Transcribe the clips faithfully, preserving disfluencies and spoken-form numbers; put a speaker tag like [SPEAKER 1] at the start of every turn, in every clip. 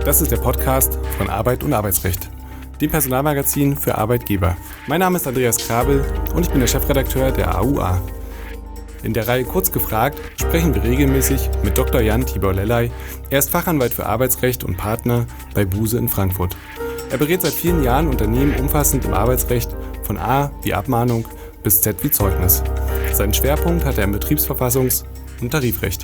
[SPEAKER 1] Das ist der Podcast von Arbeit und Arbeitsrecht, dem Personalmagazin für Arbeitgeber. Mein Name ist Andreas Krabel und ich bin der Chefredakteur der A U A. In der Reihe Kurz gefragt sprechen wir regelmäßig mit Doktor Jan Tibor Lellay. Er ist Fachanwalt für Arbeitsrecht und Partner bei Buse in Frankfurt. Er berät seit vielen Jahren Unternehmen umfassend im Arbeitsrecht von A wie Abmahnung bis Z wie Zeugnis. Seinen Schwerpunkt hat er im Betriebsverfassungs- und Tarifrecht.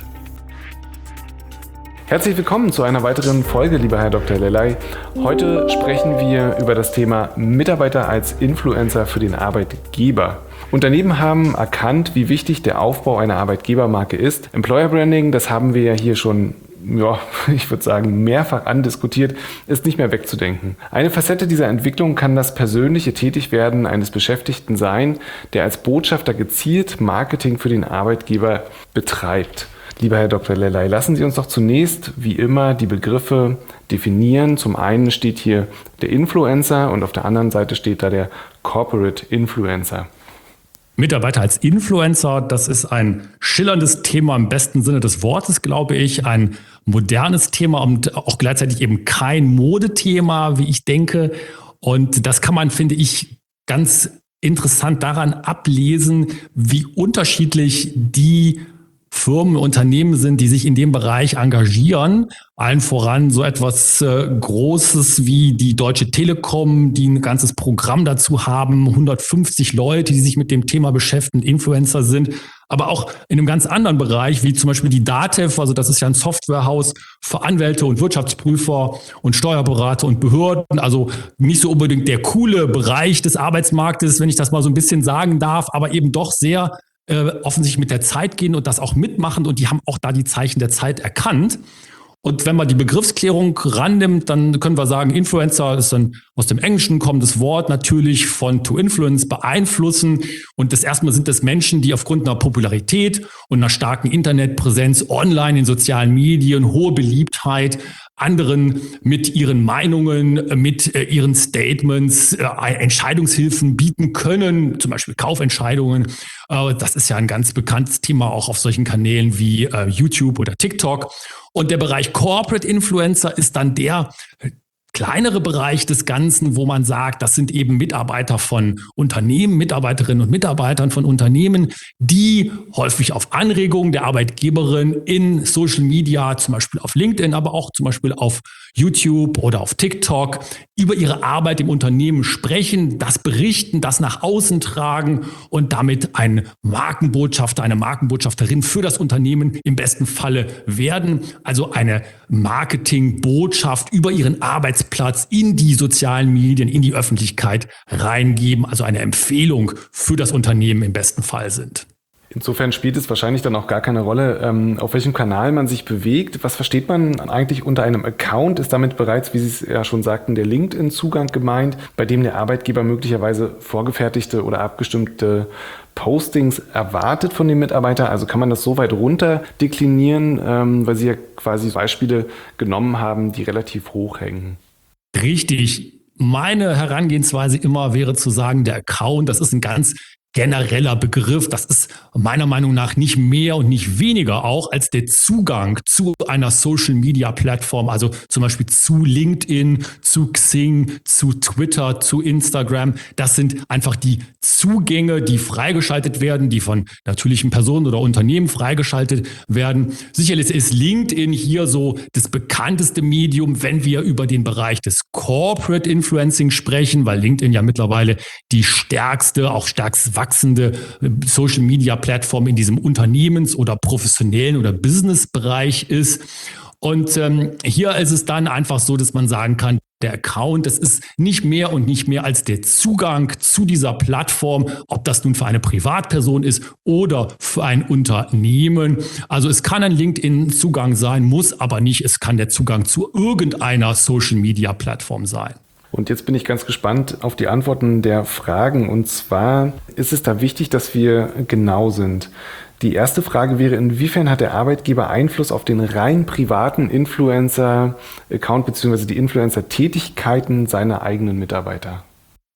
[SPEAKER 1] Herzlich willkommen zu einer weiteren Folge, lieber Herr Doktor Lellay. Heute sprechen wir über das Thema Mitarbeiter als Influencer für den Arbeitgeber. Unternehmen haben erkannt, wie wichtig der Aufbau einer Arbeitgebermarke ist. Employer Branding, das haben wir ja hier schon, ja, ich würde sagen, mehrfach andiskutiert, ist nicht mehr wegzudenken. Eine Facette dieser Entwicklung kann das persönliche Tätigwerden eines Beschäftigten sein, der als Botschafter gezielt Marketing für den Arbeitgeber betreibt. Lieber Herr Doktor Lellay, lassen Sie uns doch zunächst, wie immer, die Begriffe definieren. Zum einen steht hier der Influencer und auf der anderen Seite steht da der Corporate Influencer.
[SPEAKER 2] Mitarbeiter als Influencer, das ist ein schillerndes Thema im besten Sinne des Wortes, glaube ich. Ein modernes Thema und auch gleichzeitig eben kein Modethema, wie ich denke. Und das kann man, finde ich, ganz interessant daran ablesen, wie unterschiedlich die Firmen, Unternehmen sind, die sich in dem Bereich engagieren. Allen voran so etwas äh, Großes wie die Deutsche Telekom, die ein ganzes Programm dazu haben, hundertfünfzig Leute, die sich mit dem Thema beschäftigen, Influencer sind. Aber auch in einem ganz anderen Bereich, wie zum Beispiel die DATEV, also das ist ja ein Softwarehaus für Anwälte und Wirtschaftsprüfer und Steuerberater und Behörden. Also nicht so unbedingt der coole Bereich des Arbeitsmarktes, wenn ich das mal so ein bisschen sagen darf, aber eben doch sehr Äh, offensichtlich mit der Zeit gehen und das auch mitmachen, und die haben auch da die Zeichen der Zeit erkannt. Und wenn man die Begriffsklärung rannimmt, dann können wir sagen, Influencer ist ein aus dem Englischen kommendes Wort, natürlich von to influence, beeinflussen. Und das erstmal sind das Menschen, die aufgrund einer Popularität und einer starken Internetpräsenz online in sozialen Medien, hohe Beliebtheit, anderen mit ihren Meinungen, mit äh, ihren Statements äh, Entscheidungshilfen bieten können, zum Beispiel Kaufentscheidungen. Äh, das ist ja ein ganz bekanntes Thema auch auf solchen Kanälen wie äh, YouTube oder TikTok. Und der Bereich Corporate Influencer ist dann der kleinere Bereich des Ganzen, wo man sagt, das sind eben Mitarbeiter von Unternehmen, Mitarbeiterinnen und Mitarbeitern von Unternehmen, die häufig auf Anregung der Arbeitgeberin in Social Media, zum Beispiel auf LinkedIn, aber auch zum Beispiel auf YouTube oder auf TikTok, über ihre Arbeit im Unternehmen sprechen, das berichten, das nach außen tragen und damit ein Markenbotschafter, eine Markenbotschafterin für das Unternehmen im besten Falle werden. Also eine Marketingbotschaft über ihren Arbeitsplatz in die sozialen Medien, in die Öffentlichkeit reingeben, also eine Empfehlung für das Unternehmen im besten Fall sind.
[SPEAKER 1] Insofern spielt es wahrscheinlich dann auch gar keine Rolle, ähm, auf welchem Kanal man sich bewegt. Was versteht man eigentlich unter einem Account? Ist damit bereits, wie Sie es ja schon sagten, der LinkedIn-Zugang gemeint, bei dem der Arbeitgeber möglicherweise vorgefertigte oder abgestimmte Postings erwartet von dem Mitarbeiter? Also kann man das so weit runter deklinieren, ähm, weil Sie ja quasi Beispiele genommen haben, die relativ hoch hängen?
[SPEAKER 2] Richtig. Meine Herangehensweise immer wäre zu sagen, der Account, das ist ein ganz genereller Begriff. Das ist meiner Meinung nach nicht mehr und nicht weniger auch als der Zugang zu einer Social-Media-Plattform, also zum Beispiel zu LinkedIn, zu Xing, zu Twitter, zu Instagram. Das sind einfach die Zugänge, die freigeschaltet werden, die von natürlichen Personen oder Unternehmen freigeschaltet werden. Sicherlich ist LinkedIn hier so das bekannteste Medium, wenn wir über den Bereich des Corporate Influencing sprechen, weil LinkedIn ja mittlerweile die stärkste, auch stärkst wachsende Social-Media-Plattform in diesem Unternehmens- oder professionellen oder Business-Bereich ist. Und ähm, hier ist es dann einfach so, dass man sagen kann, der Account, das ist nicht mehr und nicht mehr als der Zugang zu dieser Plattform, ob das nun für eine Privatperson ist oder für ein Unternehmen. Also es kann ein LinkedIn-Zugang sein, muss aber nicht. Es kann der Zugang zu irgendeiner Social-Media-Plattform sein.
[SPEAKER 1] Und jetzt bin ich ganz gespannt auf die Antworten der Fragen. Und zwar ist es da wichtig, dass wir genau sind. Die erste Frage wäre, inwiefern hat der Arbeitgeber Einfluss auf den rein privaten Influencer-Account bzw. die Influencer-Tätigkeiten seiner eigenen Mitarbeiter?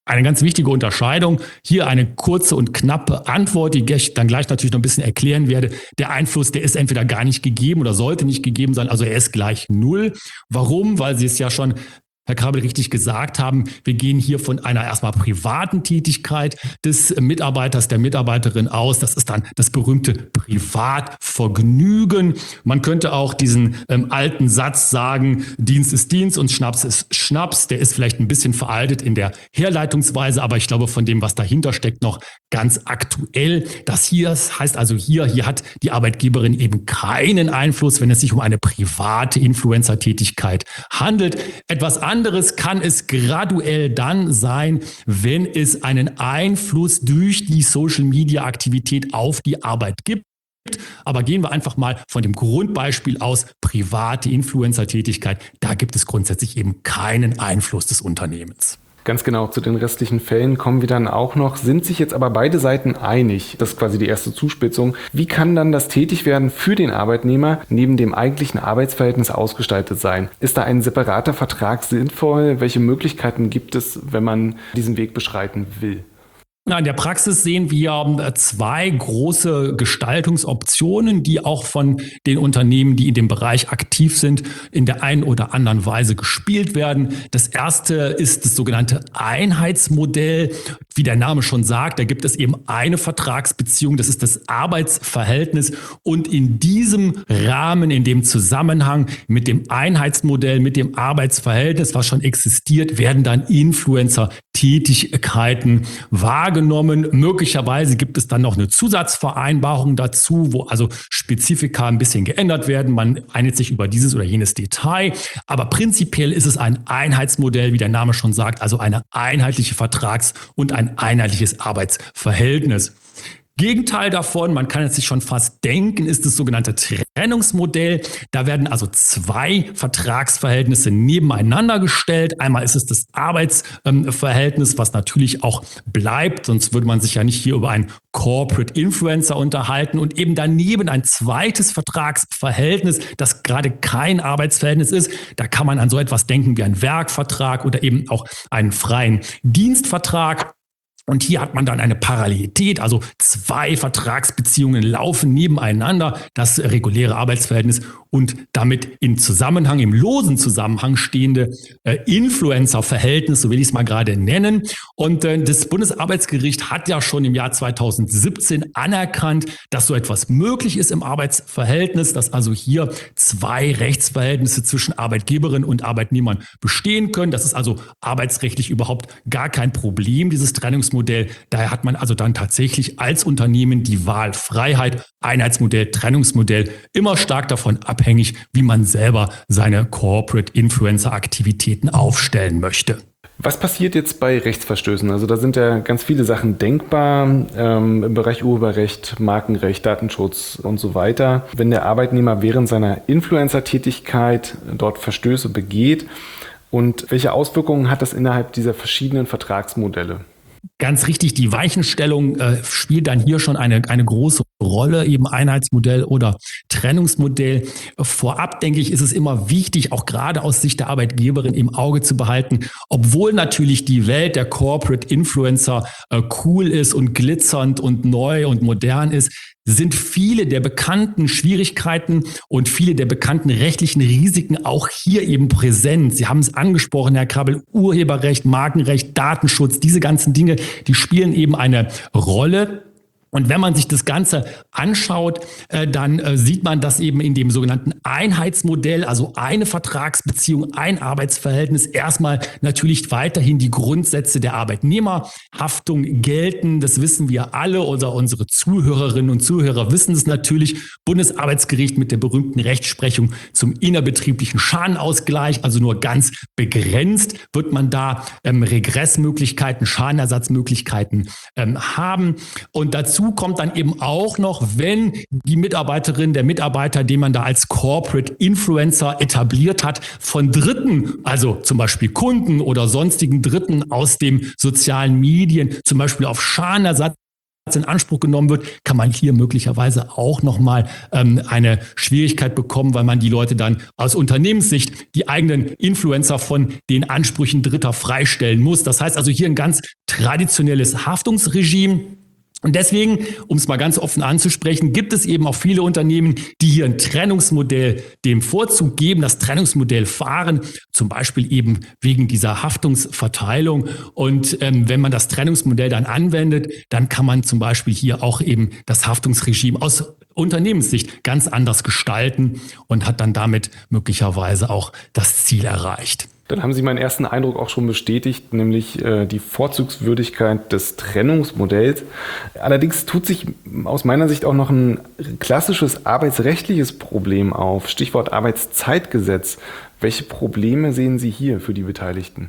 [SPEAKER 2] Eine ganz wichtige Unterscheidung. Hier eine kurze und knappe Antwort, die ich dann gleich natürlich noch ein bisschen erklären werde. Der Einfluss, der ist entweder gar nicht gegeben oder sollte nicht gegeben sein. Also er ist gleich null. Warum? Weil Sie es ja schon, Herr Krabel, richtig gesagt haben, wir gehen hier von einer erstmal privaten Tätigkeit des Mitarbeiters, der Mitarbeiterin aus. Das ist dann das berühmte Privatvergnügen. Man könnte auch diesen ähm, alten Satz sagen, Dienst ist Dienst und Schnaps ist Schnaps. Der ist vielleicht ein bisschen veraltet in der Herleitungsweise, aber ich glaube von dem, was dahinter steckt, noch ganz aktuell. Das hier das heißt also hier, hier hat die Arbeitgeberin eben keinen Einfluss, wenn es sich um eine private Influencer-Tätigkeit handelt. Etwas anderes kann es graduell dann sein, wenn es einen Einfluss durch die Social-Media-Aktivität auf die Arbeit gibt. Aber gehen wir einfach mal von dem Grundbeispiel aus, private Influencer-Tätigkeit. Da gibt es grundsätzlich eben keinen Einfluss des Unternehmens.
[SPEAKER 1] Ganz genau, zu den restlichen Fällen kommen wir dann auch noch. Sind sich jetzt aber beide Seiten einig? Das ist quasi die erste Zuspitzung. Wie kann dann das Tätigwerden für den Arbeitnehmer neben dem eigentlichen Arbeitsverhältnis ausgestaltet sein? Ist da ein separater Vertrag sinnvoll? Welche Möglichkeiten gibt es, wenn man diesen Weg beschreiten will?
[SPEAKER 2] Na, in der Praxis sehen wir zwei große Gestaltungsoptionen, die auch von den Unternehmen, die in dem Bereich aktiv sind, in der einen oder anderen Weise gespielt werden. Das erste ist das sogenannte Einheitsmodell. Wie der Name schon sagt, da gibt es eben eine Vertragsbeziehung, das ist das Arbeitsverhältnis. Und in diesem Rahmen, in dem Zusammenhang mit dem Einheitsmodell, mit dem Arbeitsverhältnis, was schon existiert, werden dann Influencer-Tätigkeiten wahrgenommen. Genommen. Möglicherweise gibt es dann noch eine Zusatzvereinbarung dazu, wo also Spezifika ein bisschen geändert werden. Man einigt sich über dieses oder jenes Detail. Aber prinzipiell ist es ein Einheitsmodell, wie der Name schon sagt, also eine einheitliche Vertrags- und ein einheitliches Arbeitsverhältnis. Gegenteil davon, man kann es sich schon fast denken, ist das sogenannte Trennungsmodell. Da werden also zwei Vertragsverhältnisse nebeneinander gestellt. Einmal ist es das Arbeitsverhältnis, was natürlich auch bleibt, sonst würde man sich ja nicht hier über einen Corporate Influencer unterhalten, und eben daneben ein zweites Vertragsverhältnis, das gerade kein Arbeitsverhältnis ist. Da kann man an so etwas denken wie einen Werkvertrag oder eben auch einen freien Dienstvertrag. Und hier hat man dann eine Parallelität, also zwei Vertragsbeziehungen laufen nebeneinander, das reguläre Arbeitsverhältnis und damit in Zusammenhang, im losen Zusammenhang stehende äh, Influencer-Verhältnis, so will ich es mal gerade nennen. Und äh, das Bundesarbeitsgericht hat ja schon im Jahr zweitausendsiebzehn anerkannt, dass so etwas möglich ist im Arbeitsverhältnis, dass also hier zwei Rechtsverhältnisse zwischen Arbeitgeberinnen und Arbeitnehmern bestehen können. Das ist also arbeitsrechtlich überhaupt gar kein Problem, dieses Trennungsmodell. Daher hat man also dann tatsächlich als Unternehmen die Wahlfreiheit, Einheitsmodell, Trennungsmodell, immer stark davon abhängig, wie man selber seine Corporate Influencer Aktivitäten aufstellen möchte.
[SPEAKER 1] Was passiert jetzt bei Rechtsverstößen? Also da sind ja ganz viele Sachen denkbar ähm, im Bereich Urheberrecht, Markenrecht, Datenschutz und so weiter. Wenn der Arbeitnehmer während seiner Influencer-Tätigkeit dort Verstöße begeht, und welche Auswirkungen hat das innerhalb dieser verschiedenen Vertragsmodelle?
[SPEAKER 2] Ganz richtig, die Weichenstellung äh, spielt dann hier schon eine, eine große Rolle, eben Einheitsmodell oder Trennungsmodell. Vorab, denke ich, ist es immer wichtig, auch gerade aus Sicht der Arbeitgeberin im Auge zu behalten, obwohl natürlich die Welt der Corporate Influencer äh, cool ist und glitzernd und neu und modern ist, sind viele der bekannten Schwierigkeiten und viele der bekannten rechtlichen Risiken auch hier eben präsent. Sie haben es angesprochen, Herr Krabel, Urheberrecht, Markenrecht, Datenschutz, diese ganzen Dinge, die spielen eben eine Rolle. Und wenn man sich das Ganze anschaut, äh, dann äh, sieht man, dass eben in dem sogenannten Einheitsmodell, also eine Vertragsbeziehung, ein Arbeitsverhältnis, erstmal natürlich weiterhin die Grundsätze der Arbeitnehmerhaftung gelten. Das wissen wir alle, oder unsere Zuhörerinnen und Zuhörer wissen es natürlich. Bundesarbeitsgericht mit der berühmten Rechtsprechung zum innerbetrieblichen Schadenausgleich, also nur ganz begrenzt wird man da ähm, Regressmöglichkeiten, Schadenersatzmöglichkeiten ähm, haben. Und dazu kommt dann eben auch noch, wenn die Mitarbeiterin, der Mitarbeiter, den man da als Corporate Influencer etabliert hat, von Dritten, also zum Beispiel Kunden oder sonstigen Dritten aus den sozialen Medien, zum Beispiel auf Schadenersatz in Anspruch genommen wird, kann man hier möglicherweise auch nochmal ähm, eine Schwierigkeit bekommen, weil man die Leute dann aus Unternehmenssicht die eigenen Influencer von den Ansprüchen Dritter freistellen muss. Das heißt also hier ein ganz traditionelles Haftungsregime. Und deswegen, um es mal ganz offen anzusprechen, gibt es eben auch viele Unternehmen, die hier ein Trennungsmodell dem Vorzug geben, das Trennungsmodell fahren, zum Beispiel eben wegen dieser Haftungsverteilung. Und ähm, wenn man das Trennungsmodell dann anwendet, dann kann man zum Beispiel hier auch eben das Haftungsregime aus Unternehmenssicht ganz anders gestalten und hat dann damit möglicherweise auch das Ziel erreicht.
[SPEAKER 1] Dann haben Sie meinen ersten Eindruck auch schon bestätigt, nämlich äh, die Vorzugswürdigkeit des Trennungsmodells. Allerdings tut sich aus meiner Sicht auch noch ein klassisches arbeitsrechtliches Problem auf. Stichwort Arbeitszeitgesetz. Welche Probleme sehen Sie hier für die Beteiligten?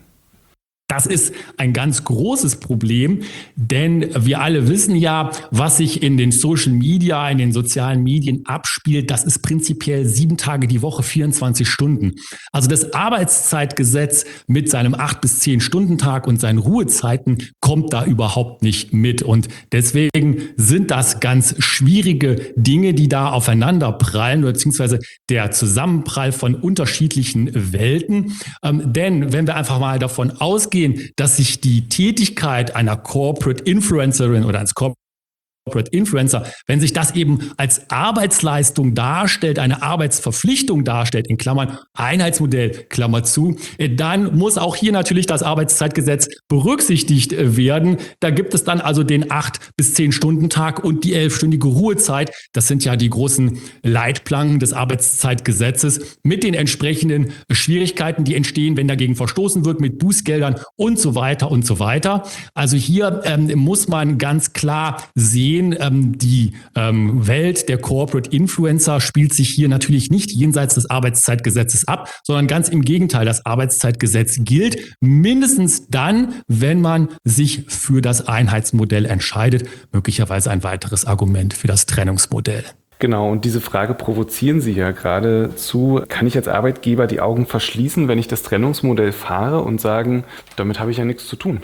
[SPEAKER 2] Das ist ein ganz großes Problem, denn wir alle wissen ja, was sich in den Social Media, in den sozialen Medien abspielt. Das ist prinzipiell sieben Tage die Woche, vierundzwanzig Stunden. Also das Arbeitszeitgesetz mit seinem acht bis zehn Stunden Tag und seinen Ruhezeiten kommt da überhaupt nicht mit. Und deswegen sind das ganz schwierige Dinge, die da aufeinander prallen, beziehungsweise der Zusammenprall von unterschiedlichen Welten. Ähm, denn wenn wir einfach mal davon ausgehen, dass sich die Tätigkeit einer Corporate Influencerin oder eines Corporate Influencer, wenn sich das eben als Arbeitsleistung darstellt, eine Arbeitsverpflichtung darstellt, in Klammern Einheitsmodell, Klammer zu, dann muss auch hier natürlich das Arbeitszeitgesetz berücksichtigt werden. Da gibt es dann also den acht bis zehn Stunden Tag und die elfstündige Ruhezeit. Das sind ja die großen Leitplanken des Arbeitszeitgesetzes mit den entsprechenden Schwierigkeiten, die entstehen, wenn dagegen verstoßen wird, mit Bußgeldern und so weiter und so weiter. Also hier ähm, muss man ganz klar sehen, die ähm, Welt der Corporate Influencer spielt sich hier natürlich nicht jenseits des Arbeitszeitgesetzes ab, sondern ganz im Gegenteil. Das Arbeitszeitgesetz gilt mindestens dann, wenn man sich für das Einheitsmodell entscheidet. Möglicherweise ein weiteres Argument für das Trennungsmodell.
[SPEAKER 1] Genau, und diese Frage provozieren Sie ja geradezu. Kann ich als Arbeitgeber die Augen verschließen, wenn ich das Trennungsmodell fahre und sagen, damit habe ich ja nichts zu tun?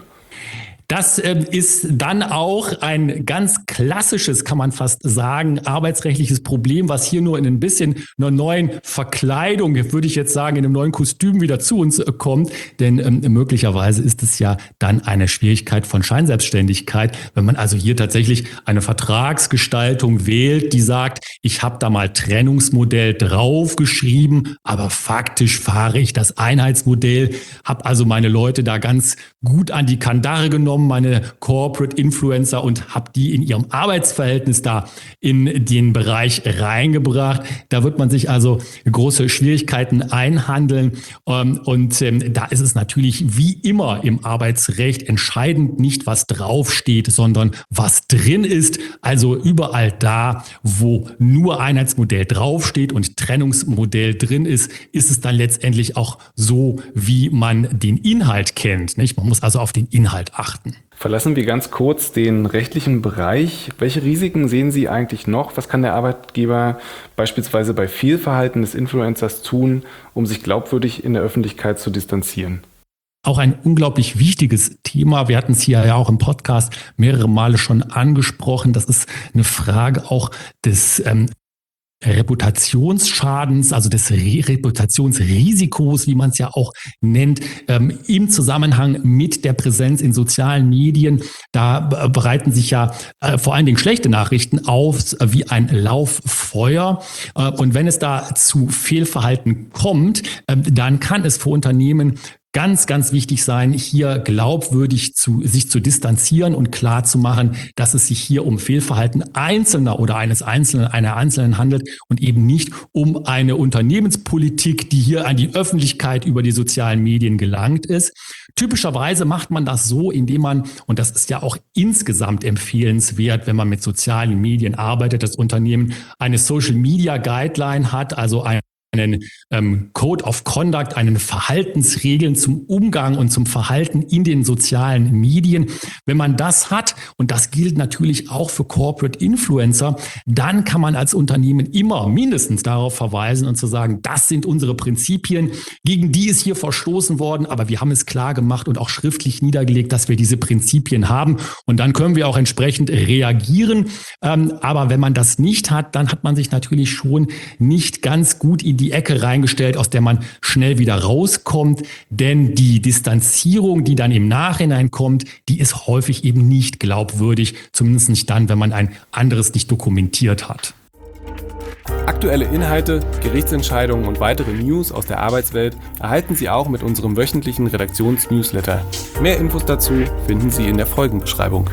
[SPEAKER 2] Das äh, ist dann auch ein ganz klassisches, kann man fast sagen, arbeitsrechtliches Problem, was hier nur in ein bisschen einer neuen Verkleidung, würde ich jetzt sagen, in einem neuen Kostüm wieder zu uns äh, kommt. Denn ähm, möglicherweise ist es ja dann eine Schwierigkeit von Scheinselbstständigkeit, wenn man also hier tatsächlich eine Vertragsgestaltung wählt, die sagt, ich habe da mal Trennungsmodell draufgeschrieben, aber faktisch fahre ich das Einheitsmodell, habe also meine Leute da ganz gut an die Kandare genommen, meine Corporate Influencer, und habe die in ihrem Arbeitsverhältnis da in den Bereich reingebracht. Da wird man sich also große Schwierigkeiten einhandeln. Und da ist es natürlich wie immer im Arbeitsrecht entscheidend nicht, was draufsteht, sondern was drin ist. Also überall da, wo nur Einheitsmodell draufsteht und Trennungsmodell drin ist, ist es dann letztendlich auch so, wie man den Inhalt kennt, nicht? Man muss also auf den Inhalt achten.
[SPEAKER 1] Verlassen wir ganz kurz den rechtlichen Bereich. Welche Risiken sehen Sie eigentlich noch? Was kann der Arbeitgeber beispielsweise bei Fehlverhalten des Influencers tun, um sich glaubwürdig in der Öffentlichkeit zu distanzieren?
[SPEAKER 2] Auch ein unglaublich wichtiges Thema. Wir hatten es hier ja auch im Podcast mehrere Male schon angesprochen. Das ist eine Frage auch des ähm, Reputationsschadens, also des Re- Reputationsrisikos, wie man es ja auch nennt, ähm, im Zusammenhang mit der Präsenz in sozialen Medien. Da äh, bereiten sich ja äh, vor allen Dingen schlechte Nachrichten auf, äh, wie ein Lauffeuer. Äh, und wenn es da zu Fehlverhalten kommt, äh, dann kann es für Unternehmen ganz, ganz wichtig sein, hier glaubwürdig zu, sich zu distanzieren und klar zu machen, dass es sich hier um Fehlverhalten Einzelner oder eines Einzelnen, einer Einzelnen handelt und eben nicht um eine Unternehmenspolitik, die hier an die Öffentlichkeit über die sozialen Medien gelangt ist. Typischerweise macht man das so, indem man, und das ist ja auch insgesamt empfehlenswert, wenn man mit sozialen Medien arbeitet, das Unternehmen eine Social Media Guideline hat, also ein einen ähm, Code of Conduct, einen Verhaltensregeln zum Umgang und zum Verhalten in den sozialen Medien. Wenn man das hat, und das gilt natürlich auch für Corporate Influencer, dann kann man als Unternehmen immer mindestens darauf verweisen und zu sagen, das sind unsere Prinzipien, gegen die ist hier verstoßen worden, aber wir haben es klar gemacht und auch schriftlich niedergelegt, dass wir diese Prinzipien haben, und dann können wir auch entsprechend reagieren. Ähm, aber wenn man das nicht hat, dann hat man sich natürlich schon nicht ganz gut in die Ecke reingestellt, aus der man schnell wieder rauskommt, denn die Distanzierung, die dann im Nachhinein kommt, die ist häufig eben nicht glaubwürdig, zumindest nicht dann, wenn man ein anderes nicht dokumentiert hat.
[SPEAKER 1] Aktuelle Inhalte, Gerichtsentscheidungen und weitere News aus der Arbeitswelt erhalten Sie auch mit unserem wöchentlichen Redaktions-Newsletter. Mehr Infos dazu finden Sie in der Folgenbeschreibung.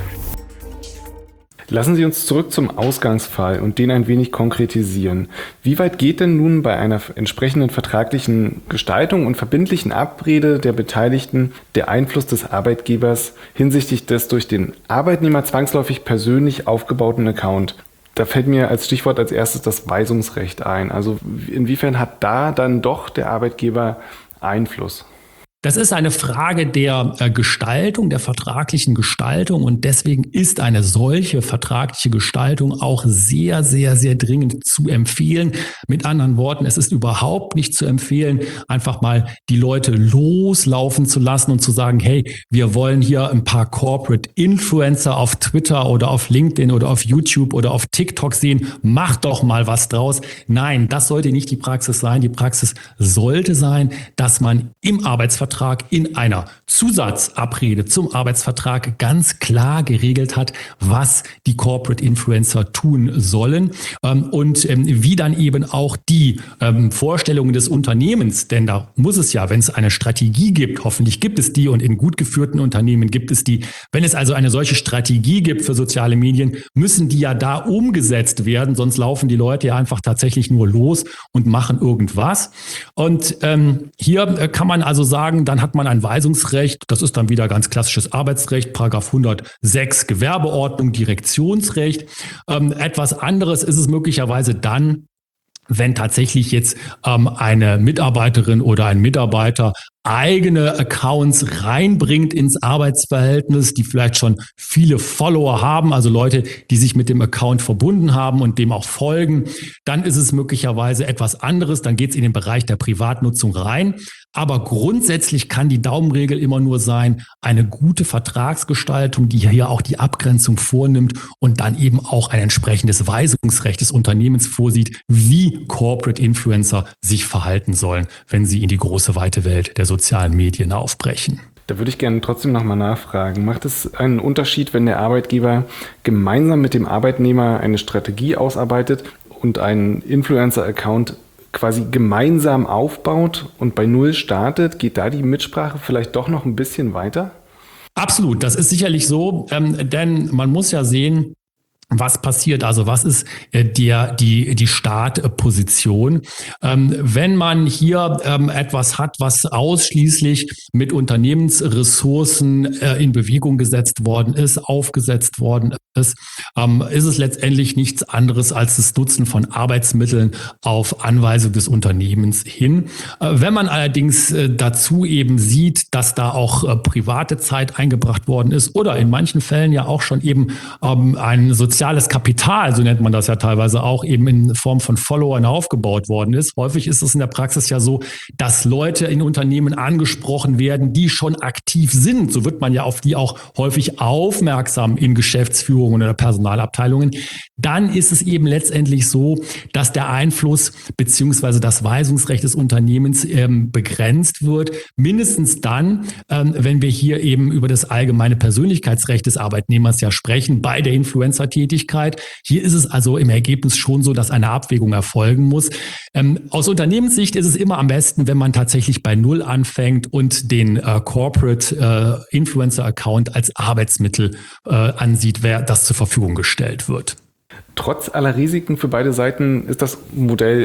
[SPEAKER 1] Lassen Sie uns zurück zum Ausgangsfall und den ein wenig konkretisieren. Wie weit geht denn nun bei einer entsprechenden vertraglichen Gestaltung und verbindlichen Abrede der Beteiligten der Einfluss des Arbeitgebers hinsichtlich des durch den Arbeitnehmer zwangsläufig persönlich aufgebauten Account? Da fällt mir als Stichwort als erstes das Weisungsrecht ein. Also inwiefern hat da dann doch der Arbeitgeber Einfluss?
[SPEAKER 2] Das ist eine Frage der Gestaltung, der vertraglichen Gestaltung, und deswegen ist eine solche vertragliche Gestaltung auch sehr, sehr, sehr dringend zu empfehlen. Mit anderen Worten, es ist überhaupt nicht zu empfehlen, einfach mal die Leute loslaufen zu lassen und zu sagen, hey, wir wollen hier ein paar Corporate Influencer auf Twitter oder auf LinkedIn oder auf YouTube oder auf TikTok sehen, macht doch mal was draus. Nein, das sollte nicht die Praxis sein. Die Praxis sollte sein, dass man im Arbeitsvertrag in einer Zusatzabrede zum Arbeitsvertrag ganz klar geregelt hat, was die Corporate Influencer tun sollen und wie dann eben auch die Vorstellungen des Unternehmens, denn da muss es ja, wenn es eine Strategie gibt, hoffentlich gibt es die und in gut geführten Unternehmen gibt es die, wenn es also eine solche Strategie gibt für soziale Medien, müssen die ja da umgesetzt werden, sonst laufen die Leute ja einfach tatsächlich nur los und machen irgendwas. Und ähm, hier kann man also sagen, dann hat man ein Weisungsrecht, das ist dann wieder ganz klassisches Arbeitsrecht, Paragraph hundertsechs Gewerbeordnung, Direktionsrecht. Ähm, etwas anderes ist es möglicherweise dann, wenn tatsächlich jetzt ähm, eine Mitarbeiterin oder ein Mitarbeiter eigene Accounts reinbringt ins Arbeitsverhältnis, die vielleicht schon viele Follower haben, also Leute, die sich mit dem Account verbunden haben und dem auch folgen, dann ist es möglicherweise etwas anderes, dann geht es in den Bereich der Privatnutzung rein. Aber grundsätzlich kann die Daumenregel immer nur sein, eine gute Vertragsgestaltung, die hier auch die Abgrenzung vornimmt und dann eben auch ein entsprechendes Weisungsrecht des Unternehmens vorsieht, wie Corporate Influencer sich verhalten sollen, wenn sie in die große weite Welt der sozialen Medien aufbrechen.
[SPEAKER 1] Da würde ich gerne trotzdem nochmal nachfragen. Macht es einen Unterschied, wenn der Arbeitgeber gemeinsam mit dem Arbeitnehmer eine Strategie ausarbeitet und einen Influencer-Account quasi gemeinsam aufbaut und bei Null startet? Geht da die Mitsprache vielleicht doch noch ein bisschen weiter?
[SPEAKER 2] Absolut, das ist sicherlich so, ähm, denn man muss ja sehen, was passiert, also was ist äh, der, die, die Startposition? Ähm, wenn man hier ähm, etwas hat, was ausschließlich mit Unternehmensressourcen äh, in Bewegung gesetzt worden ist, aufgesetzt worden ist, ähm, ist es letztendlich nichts anderes als das Nutzen von Arbeitsmitteln auf Anweisung des Unternehmens hin. Äh, wenn man allerdings äh, dazu eben sieht, dass da auch äh, private Zeit eingebracht worden ist oder in manchen Fällen ja auch schon eben ähm, ein soziales Soziales Kapital, so nennt man das ja teilweise auch, eben in Form von Followern aufgebaut worden ist. Häufig ist es in der Praxis ja so, dass Leute in Unternehmen angesprochen werden, die schon aktiv sind. So wird man ja auf die auch häufig aufmerksam in Geschäftsführungen oder Personalabteilungen. Dann ist es eben letztendlich so, dass der Einfluss bzw. das Weisungsrecht des Unternehmens ähm, begrenzt wird. Mindestens dann, ähm, wenn wir hier eben über das allgemeine Persönlichkeitsrecht des Arbeitnehmers ja sprechen, bei der Influencer-Tätigkeit. Hier ist es also im Ergebnis schon so, dass eine Abwägung erfolgen muss. Ähm, aus Unternehmenssicht ist es immer am besten, wenn man tatsächlich bei Null anfängt und den äh, Corporate äh, Influencer-Account als Arbeitsmittel äh, ansieht, wer das zur Verfügung gestellt wird.
[SPEAKER 1] Trotz aller Risiken für beide Seiten ist das Modell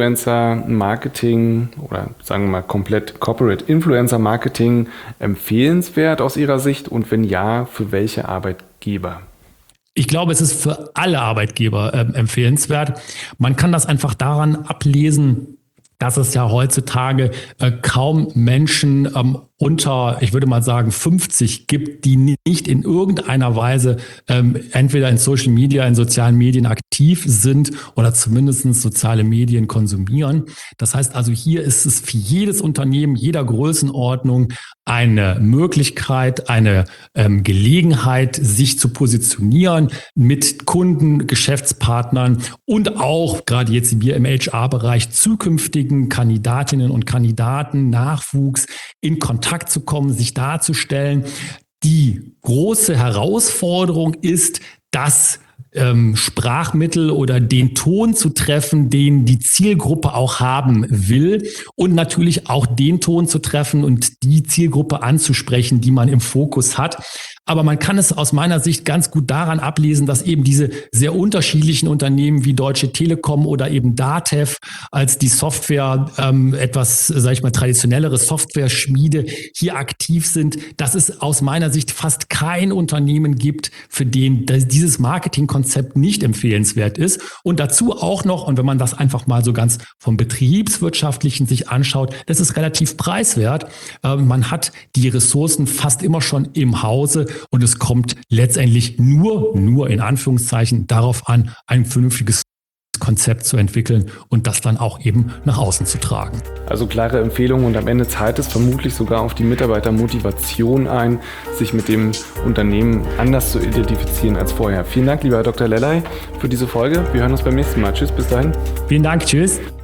[SPEAKER 1] Influencer-Marketing oder sagen wir mal komplett Corporate Influencer-Marketing empfehlenswert aus Ihrer Sicht und wenn ja, für welche Arbeitgeber?
[SPEAKER 2] Ich glaube, es ist für alle Arbeitgeber äh, empfehlenswert. Man kann das einfach daran ablesen, dass es ja heutzutage äh, kaum Menschen ähm, unter, ich würde mal sagen, fünfzig gibt, die nicht in irgendeiner Weise ähm, entweder in Social Media, in sozialen Medien aktiv sind oder zumindest soziale Medien konsumieren. Das heißt also, hier ist es für jedes Unternehmen, jeder Größenordnung eine Möglichkeit, eine ähm, Gelegenheit, sich zu positionieren mit Kunden, Geschäftspartnern und auch gerade jetzt wir im H R-Bereich zukünftigen Kandidatinnen und Kandidaten, Nachwuchs in Kontakt zu kommen, sich darzustellen. Die große Herausforderung ist, dass ähm, Sprachmittel oder den Ton zu treffen, den die Zielgruppe auch haben will und natürlich auch den Ton zu treffen und die Zielgruppe anzusprechen, die man im Fokus hat. Aber man kann es aus meiner Sicht ganz gut daran ablesen, dass eben diese sehr unterschiedlichen Unternehmen wie Deutsche Telekom oder eben DATEV als die Software, ähm, etwas, sage ich mal, traditionellere Software-Schmiede hier aktiv sind, dass es aus meiner Sicht fast kein Unternehmen gibt, für den dieses Marketingkonzept nicht empfehlenswert ist. Und dazu auch noch, und wenn man das einfach mal so ganz vom Betriebswirtschaftlichen sich anschaut, das ist relativ preiswert. Äh, man hat die Ressourcen fast immer schon im Hause. Und es kommt letztendlich nur, nur in Anführungszeichen darauf an, ein vernünftiges Konzept zu entwickeln und das dann auch eben nach außen zu tragen.
[SPEAKER 1] Also klare Empfehlungen und am Ende zahlt es vermutlich sogar auf die Mitarbeitermotivation ein, sich mit dem Unternehmen anders zu identifizieren als vorher. Vielen Dank, lieber Herr Doktor Lellay, für diese Folge. Wir hören uns beim nächsten Mal. Tschüss, bis dahin.
[SPEAKER 2] Vielen Dank, tschüss.